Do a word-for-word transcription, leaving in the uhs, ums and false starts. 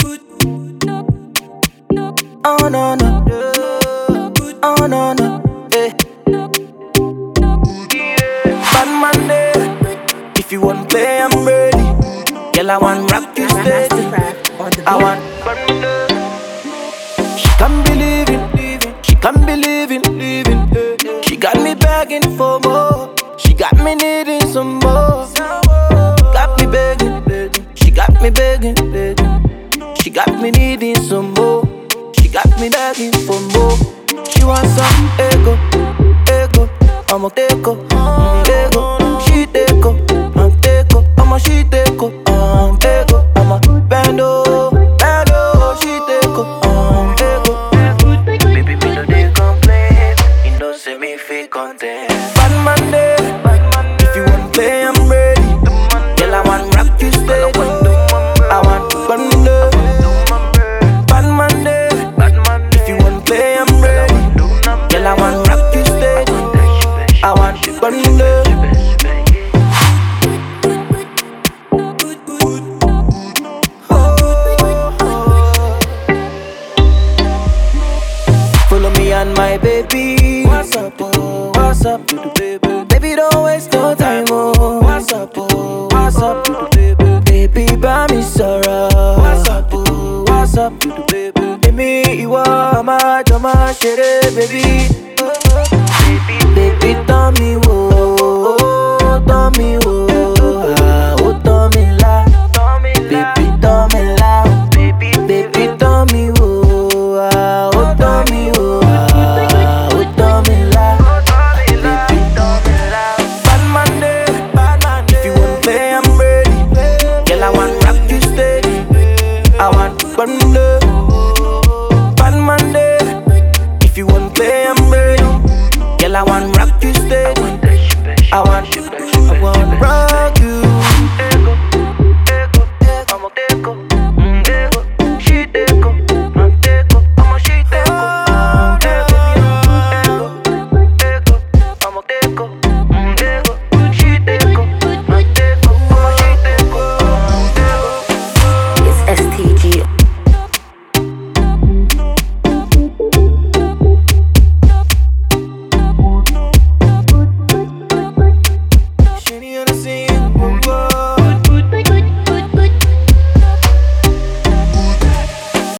Oh no no, oh no no, eh. Bad man there. If you want play, I'm ready. Girl, I want rock you steady. I want. She can't believe it, she can't believe it, living. She got me begging for more. She got me needing some more. Got me begging, begging. She got me begging, begging. She got me needing some more. She got me begging for more. She wants some ego, ego. I'ma take her, mm, ego. She take her, I'm take her. I'ma she take her, um, ego. I'ma bend oh, bend oh. She take her, um, ego. Baby, me no dey complain. You know say me feel content. Bad man day. If you want play, I'm ready. Girl, I want rock you steady. I want fun day. Bad man day. If you want play, I'm ready. Girl, I want rock you steady. I want fun day. Follow me and my baby. What's up, oh? What's up, to the baby? Baby, don't waste no time, oh. What's up, oh? What's up, to the baby? Baby, buy me sorrow. What's up, oh? What's up, to the baby? Baby, you are my, my, baby.